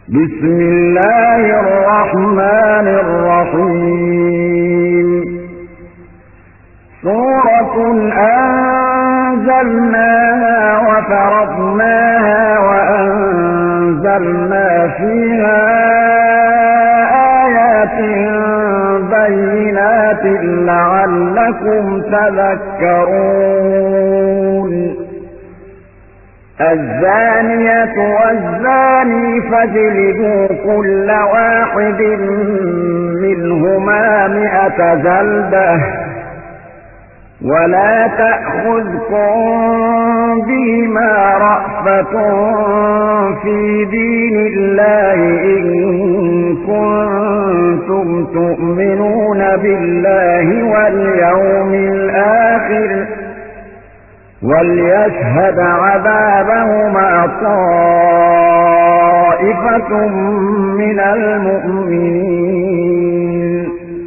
بسم الله الرحمن الرحيم سورة أنزلناها وفرضناها وأنزلنا فيها آيات بينات لعلكم تذكرون الزانية والزاني فاجلدوا كل واحد منهما 100 جلدة ولا تأخذكم بهما رأفة في دين الله إن كنتم تؤمنون بالله واليوم الآخر وليشهد عذابهما طائفة من المؤمنين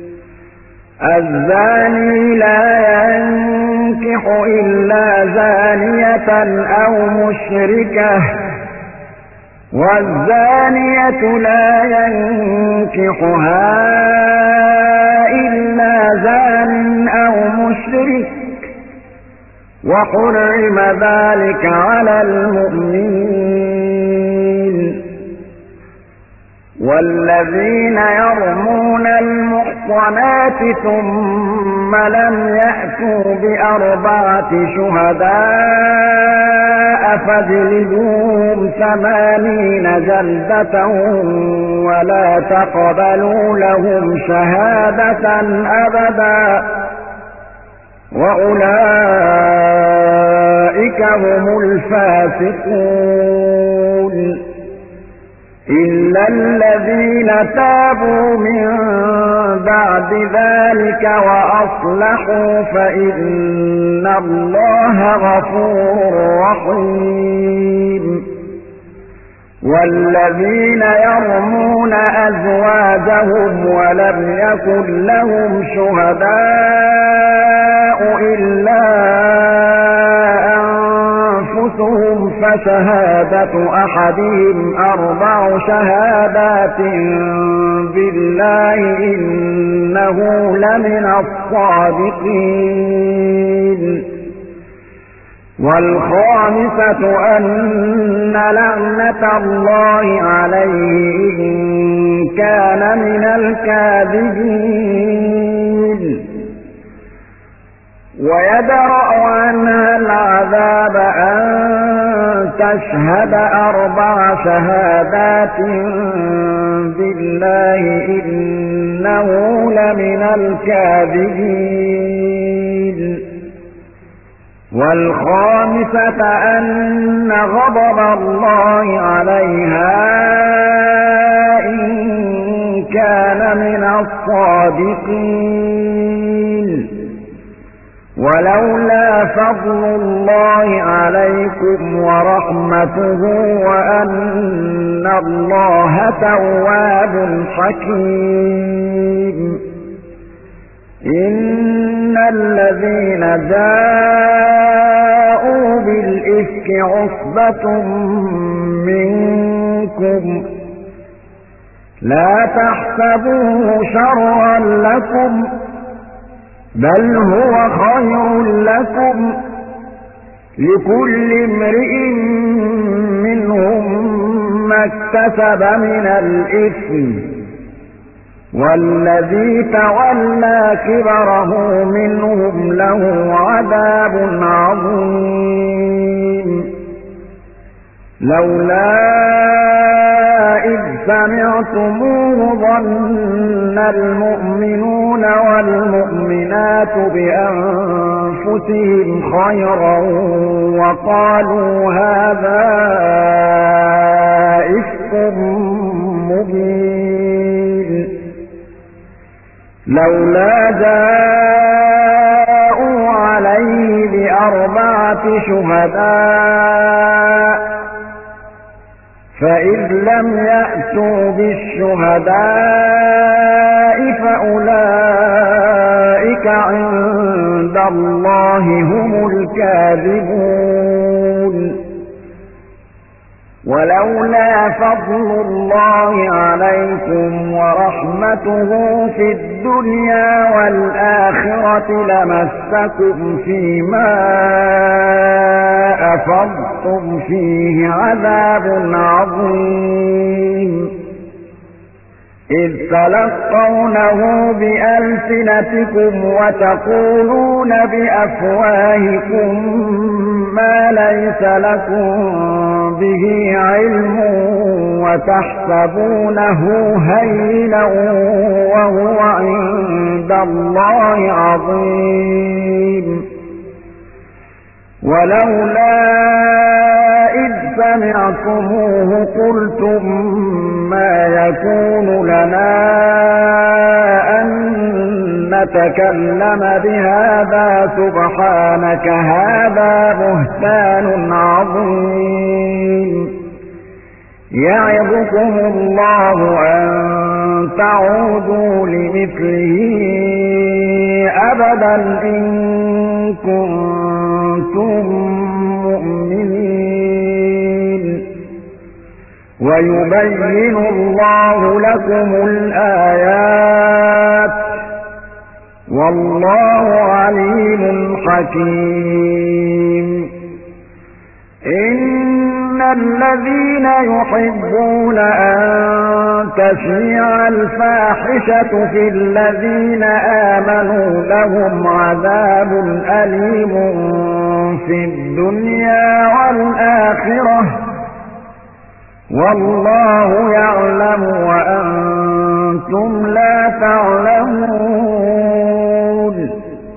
الزاني لا ينكح إلا زانية أو مشركة والزانية لا ينكحها إلا زان أو مشرك وحرم ذلك على المؤمنين والذين يرمون المحصنات ثم لم يأتوا ب4 شهداء فاجلدوهم 80 جلدة ولا تقبلوا لهم شهادة أبدا وأولئك هم الفاسقون إلا الذين تابوا من بعد ذلك وأصلحوا فإن الله غفور رحيم والذين يرمون أزواجهم ولم يكن لهم شهداء إلا أنفسهم فشهادة أحدهم 4 شهادات بالله إنه لمن الصادقين والخامسة أن لعنة الله عليه إن كان من الكاذبين ويدرأ عنها العذاب أن تشهد 4 شهادات بالله إنه لمن الكاذبين والخامسة أن غضب الله عليها إن كان من الصادقين ولولا فضل الله عليكم ورحمته وأن الله تواب حكيم إن الذين جاءوا بالإفك عصبة منكم لا تحسبوه شرا لكم بل هو خير لكم لكل امرئ منهم ما اكتسب من الإثم والذي تولى كبره منهم له عذاب عظيم لولا إذ سمعتموه ظن المؤمنون والمؤمنات بأنفسهم خيرا وقالوا هذا إفك مبين لولا جاءوا عليه ب4 شهداء فإذ لم يأتوا بالشهداء فأولئك عند الله هم الكاذبون ولولا فضل الله عليكم ورحمته في الدنيا والآخرة لمسكم فيما أفضتم فيه عذاب عظيم إذ تلقونه بألسنتكم وتقولون بأفواهكم ما ليس لكم به علم وتحسبونه هينا وهو عند الله عظيم ولولا إذ سمعتموه قلتم ما يكون لنا أن نتكلم بهذا سبحانك هذا بهتان عظيم يعظكم الله أن تعودوا لمثله أبدا إن كنتم مؤمنين ويبين الله لكم الآيات والله عليم حكيم إن الذين يحبون أن تشيع الفاحشة في الذين آمنوا لهم عذاب أليم في الدنيا والآخرة والله يعلم وأنتم لا تعلمون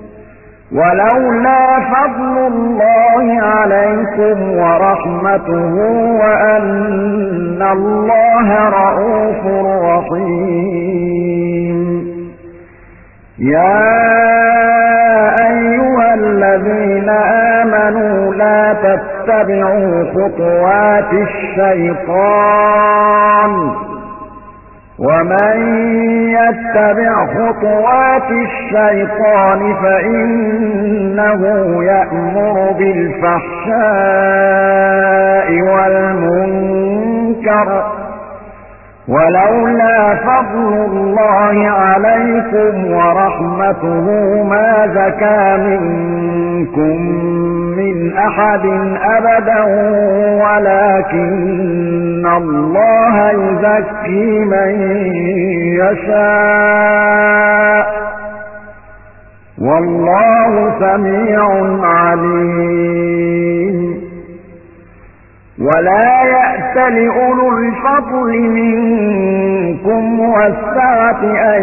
ولولا فضل الله عليكم ورحمته وأن الله رءوف رحيم يا أيها الذين آمنوا لا تتبعوا خطوات الشيطان ومن يتبع خطوات الشيطان فإنه يأمر بالفحشاء والمنكر ولولا فضل الله عليكم ورحمته ما زكى منكم من أحد أبدا ولكن الله يزكي من يشاء والله سميع عليم ولا يأتل أولو الفضل منكم والسعة أن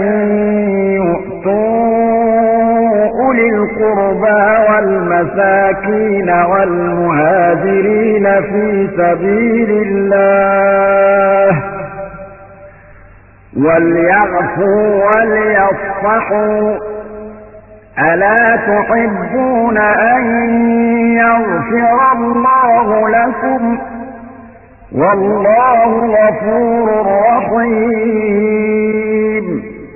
يؤتوا أولي القربى والمساكين والمهاجرين في سبيل الله وليعفوا وليصفحوا ألا تحبون أن يغفر الله لكم والله غفور رحيم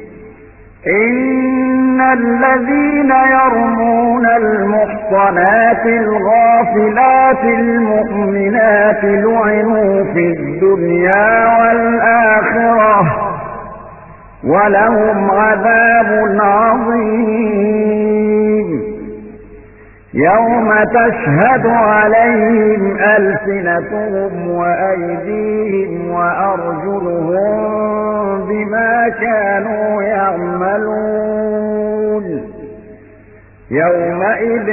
إن الذين يرمون المحصنات الغافلات المؤمنات لعنوا في الدنيا والآخرة ولهم عذاب عظيم يوم تشهد عليهم ألسنتهم وأيديهم وأرجلهم بما كانوا يعملون يومئذ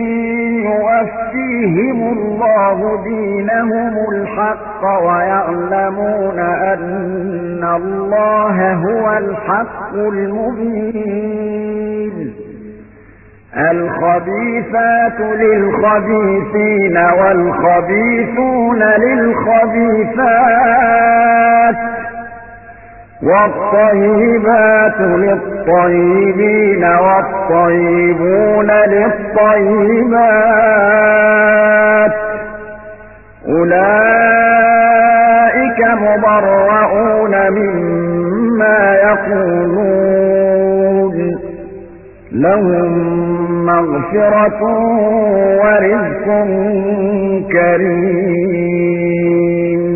يوفيهم الله دينهم الحق ويعلمون أن الله هو الحق المبين الخبيثات للخبيثين والخبيثون للخبيثات والطيبات للطيبين والطيبون للطيبات أولئك مبرؤون مما يقولون لهم مغفرة ورزق كريم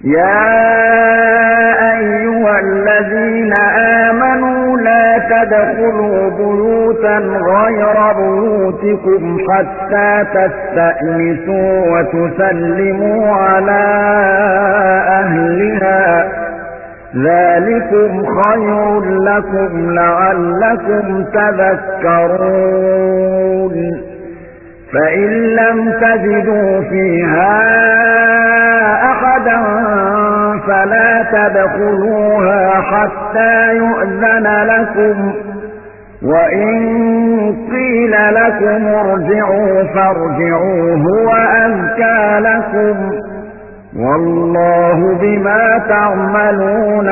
يا أيها الذين آمنوا لا تدخلوا بيوتا غير بيوتكم حتى تستأنسوا وتسلموا على أهلها ذلكم خير لكم لعلكم تذكرون فإن لم تجدوا فيها أحدا فلا تدخلوها حتى يؤذن لكم وإن قيل لكم ارجعوا فارجعوا هو أزكى لكم والله بما تعملون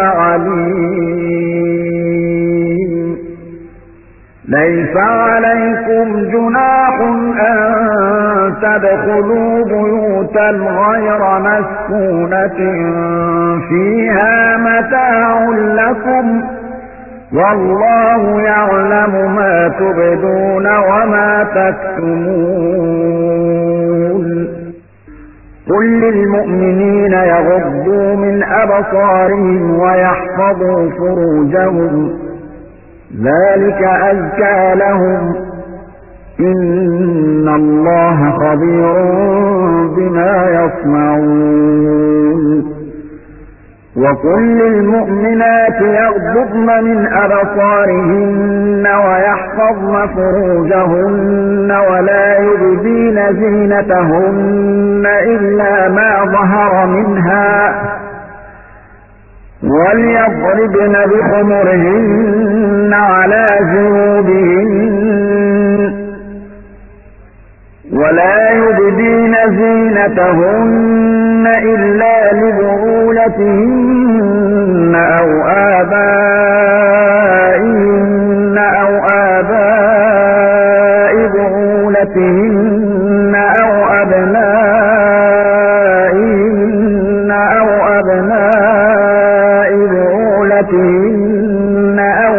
عليم ليس عليكم جناح أن تدخلوا بيوتا غير مسكونة فيها متاع لكم والله يعلم ما تبدون وما تكتمون قل للمؤمنين يغضوا من أبصارهم ويحفظوا فروجهم ذلك أزكى لهم إن الله خبير بما يصنعون وقل للمؤمنات يغضضن من أبصارهن ويحفظن فروجهن ولا يبدين زينتهن إلا ما ظهر منها وليضربن بخمرهن على جيوبهن ولا يبدين زينتهن إلا لبعولتهن أو آبائهن أو آباء بعولتهن أو أبنائهن أو أبناء بعولتهن أو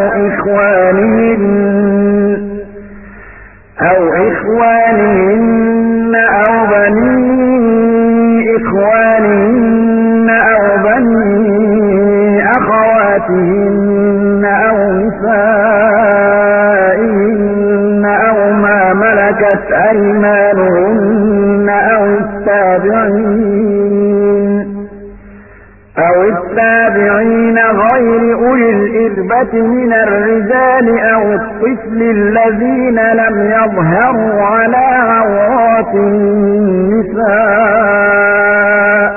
إخوانهن أو بني إخوانهن أو بني أخواتهن أو نسائهن أو ما ملكت أيمانهن أو التابعين غير أولي الإربة من الرجال أو الطفل الذين لم يظهروا على عورات النساء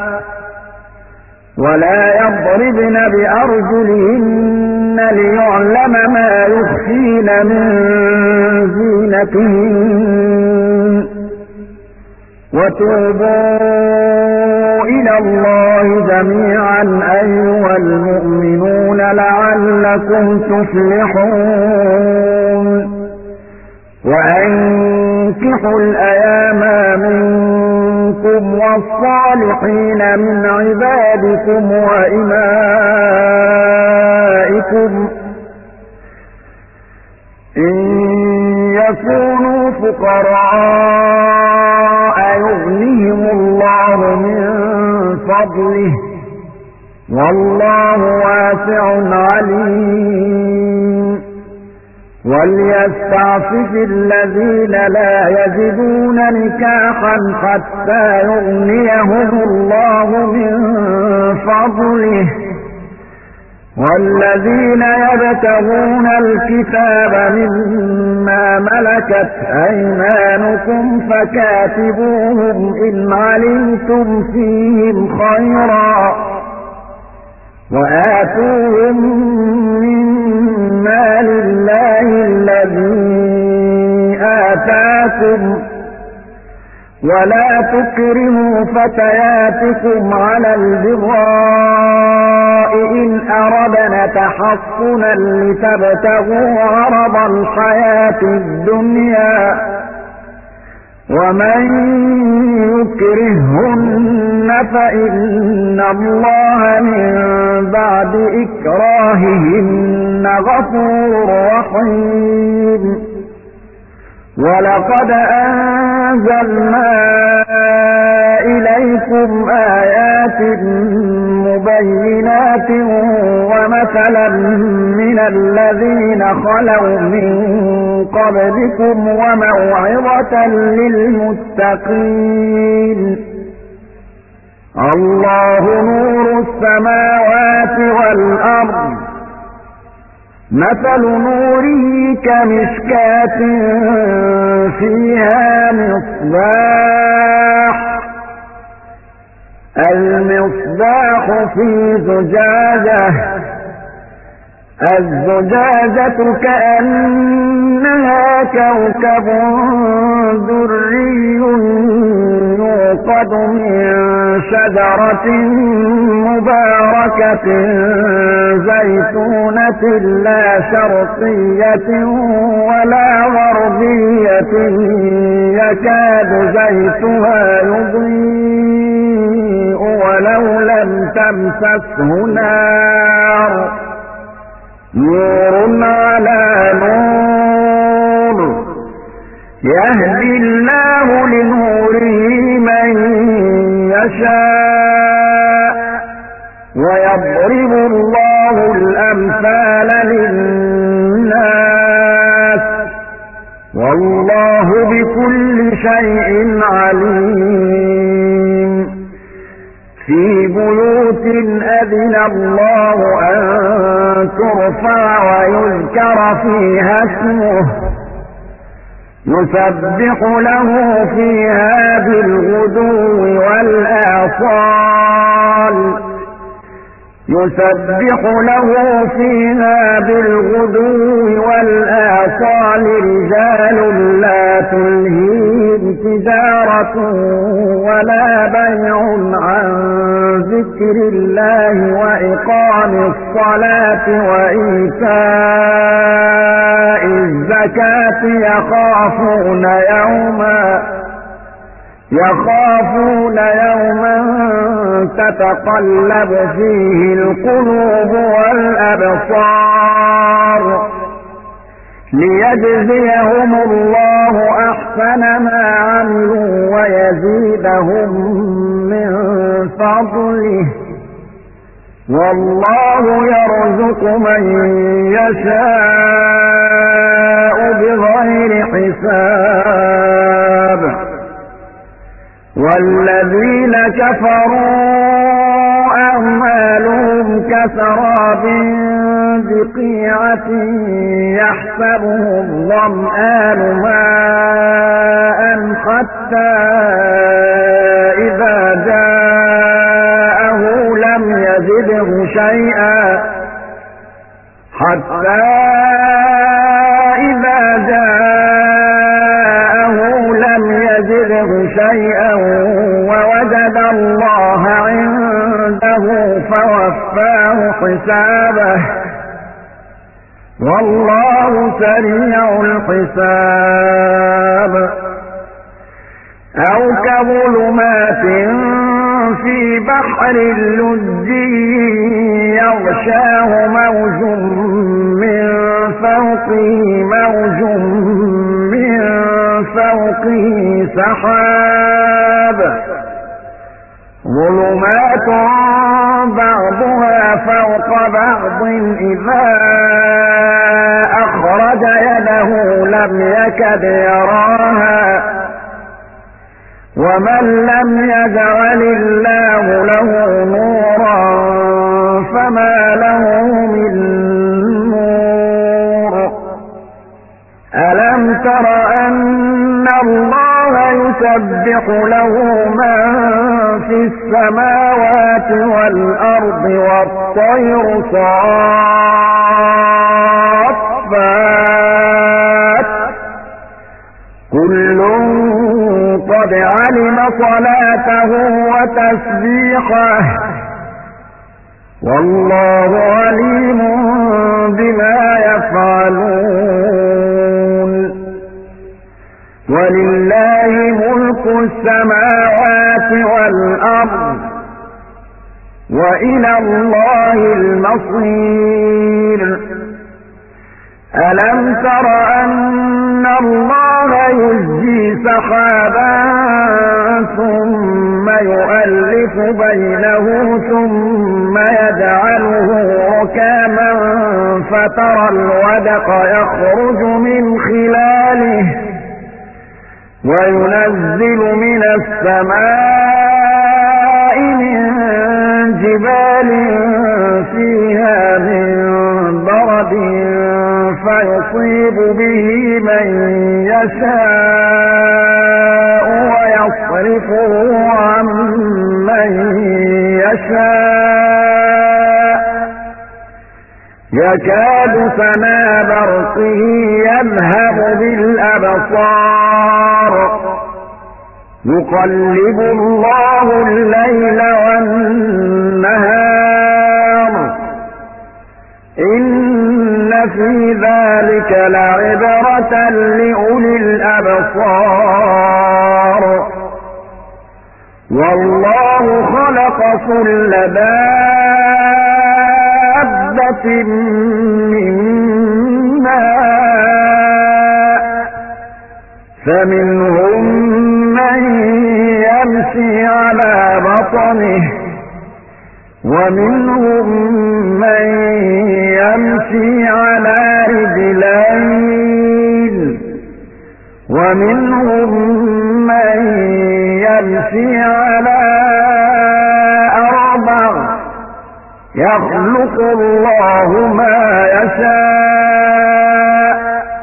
ولا يضربن بأرجلهن ليعلم ما يخفين من زينتهن وتوبوا إلى الله جميعا أيها المؤمنون لعلكم تفلحون وأنكحوا الأيام منكم والصالحين من عبادكم وإمائكم إن يكونوا فقراء يغنيهم الله من فضله والله واسع عليم وليستعفف الذين لا يجدون نكاحا حتى يغنيهم الله من فضله والذين يبتغون الكتاب مما ملكت أيمانكم فكاتبوهم إن علمتم فيهم خيرا وآتوهم من مال الله الذي آتاكم ولا تكرهوا فتياتكم على البغاء إن أردنا تحصنا لتبتغوا عرض الحياة الدنيا ومن يكرهن فإن الله من بعد إكراههن غفور رحيم ولقد أنزلنا إليكم آيات مبينات ومثلا من الذين خلوا من قبلكم وموعظة للمتقين الله نور السماوات والأرض مثل نوره كمشكاة فيها مصباح المصباح في زجاجة الزجاجة كأنها كوكب دري يوقد من شجرة مباركة زيتونة لا شرقية ولا غربية يكاد زيتها يضيء ولو لم تمسسه نار نور على نور يهدي الله لنوره من يشاء ويضرب الله الأمثال للناس والله بكل شيء عليم في بيوت أذن الله أن ترفع ويذكر فيها اسمه يسبح له فيها بالغدو والآصال يسبح له فيها بالغدو والآصال رجال لا تلهيهم تجارة ولا بيع عن ذكر الله وإقام الصلاة وإيتاء الزكاة يخافون يوما تتقلب فيه القلوب والأبصار ليجزيهم الله أحسن ما عملوا ويزيدهم من فضله والله يرزق من يشاء بغير حساب والذين كفروا أعمالهم كسراب بقيعة يحسبه الظمآن ماء حتى إذا جاءه لم يجده شيئا ووجد الله عنده فوفاه حسابه والله سريع الحساب أو كظلمات في بحر لجي يغشاه موج من فوقه موج من فوقه سحاب ظلمات بعضها فوق بعض إذا أخرج يده لم يكد يراها ومن لم يجعل الله له نورا فما له من نور ألم تر أن الله يسبح له من في السماوات والأرض والطير صافات كل قد علم صلاته وتسبيحه والله عليم بما يفعلون ولله ملك السماوات والأرض وإلى الله المصير ألم تر أن الله يزجي سحابا ثم فيؤلف بينه ثم يجعله ركاما فترى الودق يخرج من خلاله وينزل من السماء من جبال فيها من برد فيصيب به من يشاء ويصرفه عن من يشاء يكاد سنا برقه يذهب بالأبصار يقلب الله الليل والنهار إن في ذلك لعبرة لأولي الأبصار والله خلق كل دابة من ماء فمنهم من يمشي على بطنه ومنهم من يمشي على رجلين ومنهم من يمشي على أربع يخلق الله ما يشاء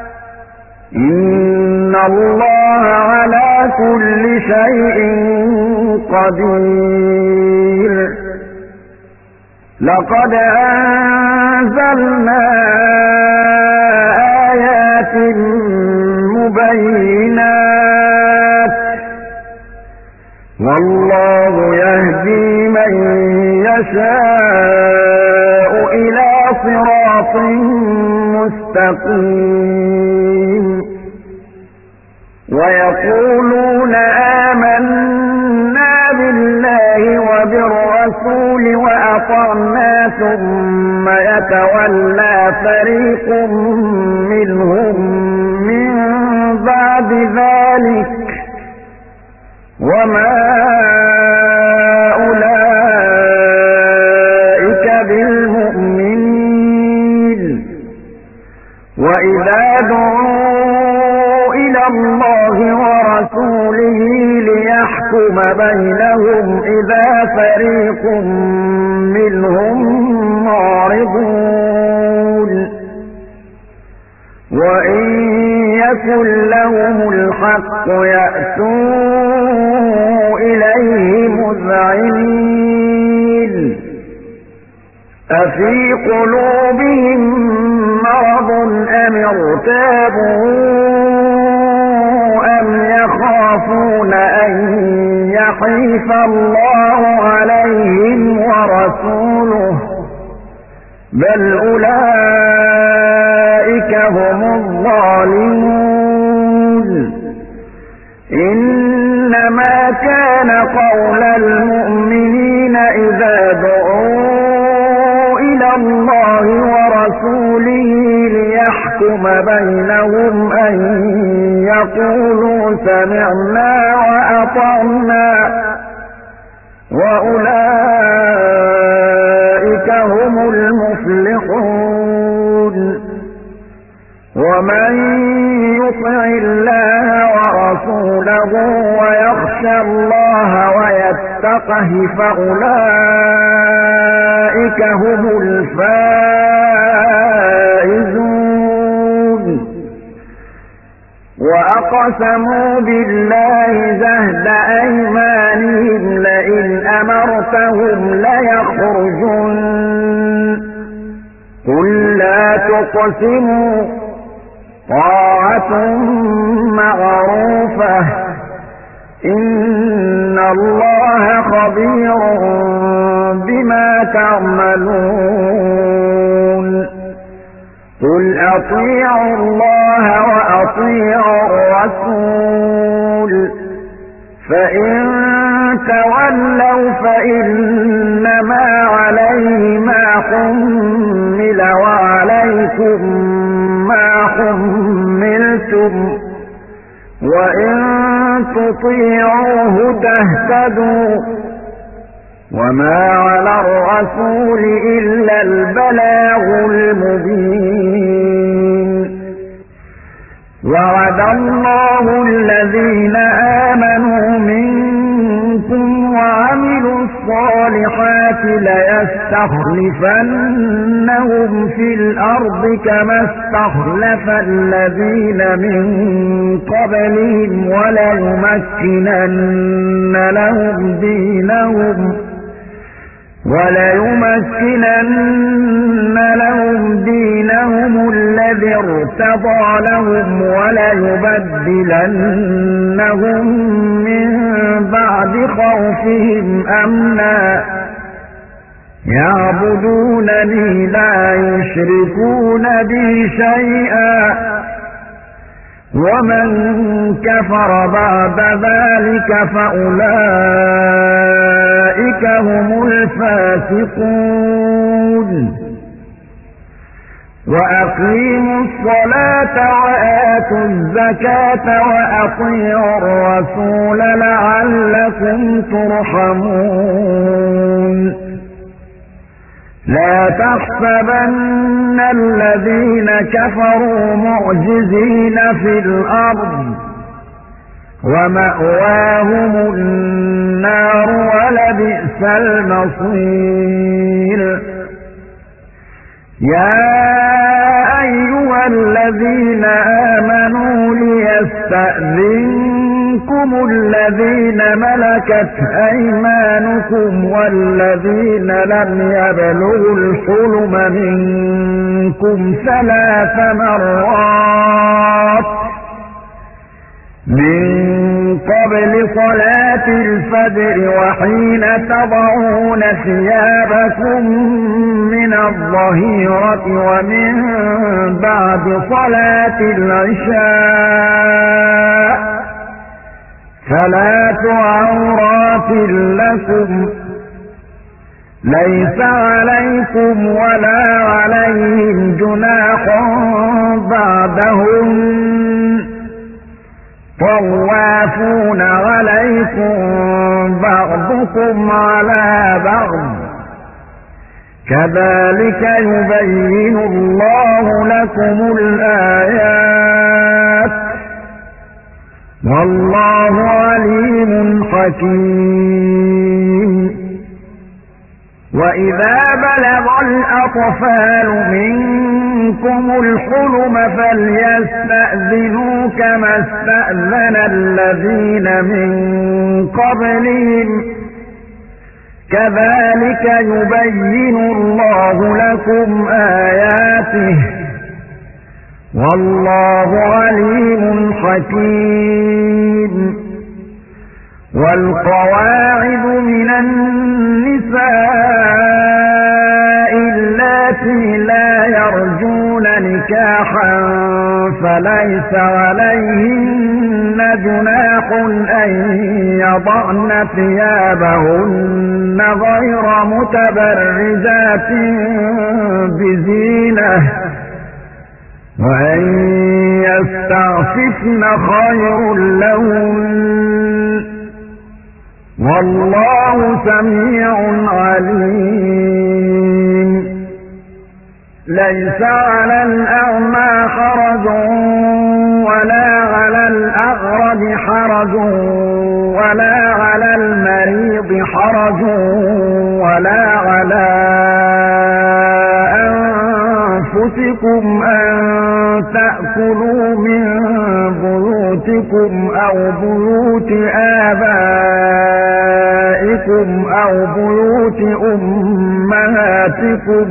إن الله على كل شيء قدير لقد أنزلنا آيات مبينات والله يهدي من يشاء إلى صراط مستقيم ويقولون آمنا بالله وبالرسول وأطعنا ثم يتولى فريق منهم من بعد ذلك وما أولئك بالمؤمنين وإذا دعوا إلى الله ورسوله ليحكم بينهم إذا فريق منهم معرضون وإن يكن لهم الحق يأتوا إليه مذعنين أفي قلوبهم مرض أم ارتابوا أم يخافون أن يحيف الله عليهم ورسوله بل أولئك هم الظالمون إنما كان قول المؤمنين إذا دعوا إلى الله ورسوله ليحكم بينهم أن يقولوا سمعنا وأطعنا وأولئك هم المفلحون ومن يطع الله ورسوله ويخشى الله ويتقه فأولئك هم الفائزون وأقسموا بالله جهد أيمانهم لئن أمرتهم ليخرجن قل لا تقسموا طاعة معروفة إن الله خبير بما تعملون قل أطيعوا الله وأطيعوا الرسول فإن تولوا فإنما عليه ما حمل وعليكم ما حملتم وإن تطيعوه تهتدوا وما على الرسول إلا البلاغ المبين وعد الله الذين آمنوا منكم وعملوا الصالحات ليستخلفنهم في الأرض كما استخلف الذين من قبلهم وليمكنن لهم دينهم الذي ارتضى لهم وليبدلنهم من بعد خوفهم أمنا يعبدونني لا يشركون بي شيئا ومن كفر بعد ذلك فأولئك هم الفاسقون وأقيموا الصلاة وآتوا الزكاة وأطيعوا الرسول لعلكم ترحمون لا تحسبن الذين كفروا معجزين في الأرض ومأواهم النار ولبئس المصير يا أيها الذين آمنوا ليستأذنكم الذين ملكت أيمانكم والذين لم يبلغوا الحلم منكم 3 مرات من قبل صلاة الفجر وحين تضعون ثيابكم من الظهيرة ومن بعد صلاة العشاء 3 عورات لكم ليس عليكم ولا عليهم جناح بعدهم طوافون عليكم بعضكم على بعض كذلك يبين الله لكم الآيات والله عليم حكيم وإذا بلغ الأطفال منكم الحلم فليستأذنوا كما استأذن الذين من قبلهم كذلك يبين الله لكم آياته والله عليم حكيم والقواعد من النساء اللاتي لا يرجون نكاحا فليس عليهن جناح أن يضعن ثيابهن غير متبرجات بزينة وأن يستعففن خير لهن والله سميع عليم ليس على الأعمى حرج ولا على الأعرج حرج ولا على المريض حرج ولا على أنفسكم أن تأكلوا من بيوتكم أو بيوت آبائكم أو بيوت أمهاتكم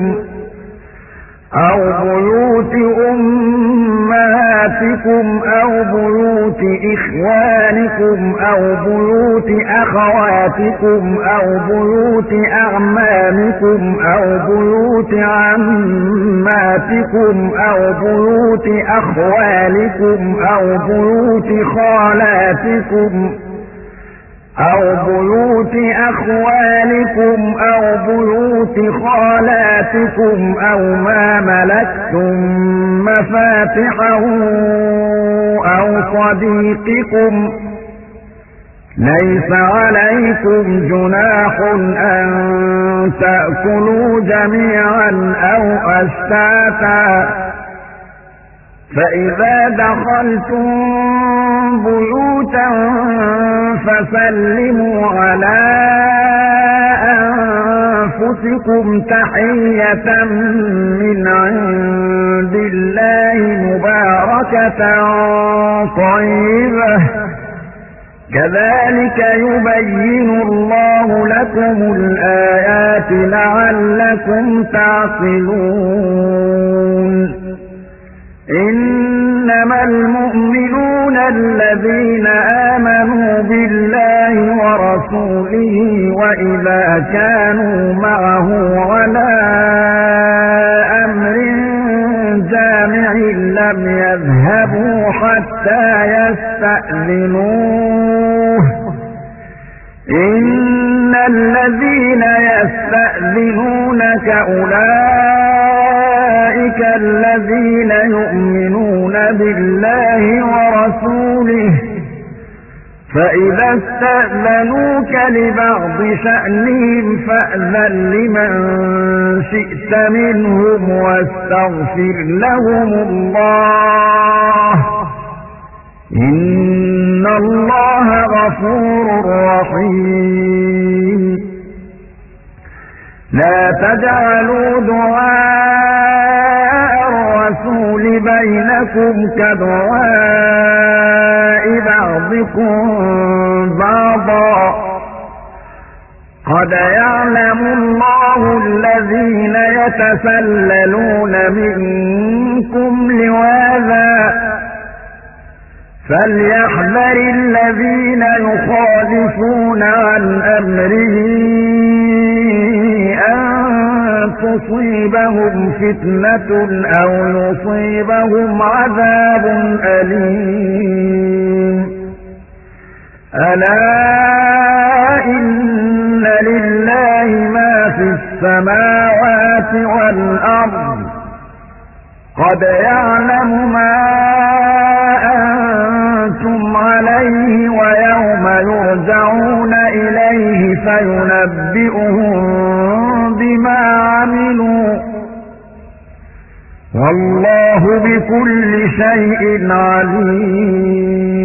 أو بيوت إخوانكم أو بيوت أخواتكم أو بيوت أعمامكم أو بيوت عماتكم أو بيوت أخوالكم أو بيوت خالاتكم أو بيوت أخوالكم أو بيوت خالاتكم أو ما ملكتم مفاتحه أو صديقكم ليس عليكم جناح أن تأكلوا جميعا أو أشتاتا، فإذا دخلتم بيوتا فسلموا على أنفسكم تحية من عند الله مباركة طيبة، كذلك يبين الله لكم الآيات لعلكم تعقلون. إنما المؤمنون الذين آمنوا بالله ورسوله وإذا كانوا معه على أمر جامع لم يذهبوا حتى يستأذنوه. إن الذين يستأذنونك أولئك الذين يؤمنون بالله ورسوله، فإذا استأذنوك لبعض شأنهم فأذن لمن شئت منهم واستغفر لهم الله، إن الله غفور رحيم. لا تجعلوا دعاء الرسول بينكم كدعاء بعضكم بعضا، قد يعلم الله الذين يتسللون منكم لواذا، فليحذر الذين يخالفون عن أمره أن تصيبهم فتنة أو يصيبهم عذاب أليم. ألا إن لله ما في السماوات والأرض، قد يعلم ما أنتم عليه ويوم يرجعون إليه فينبئهم بما عملوا، والله بكل شيء عليم.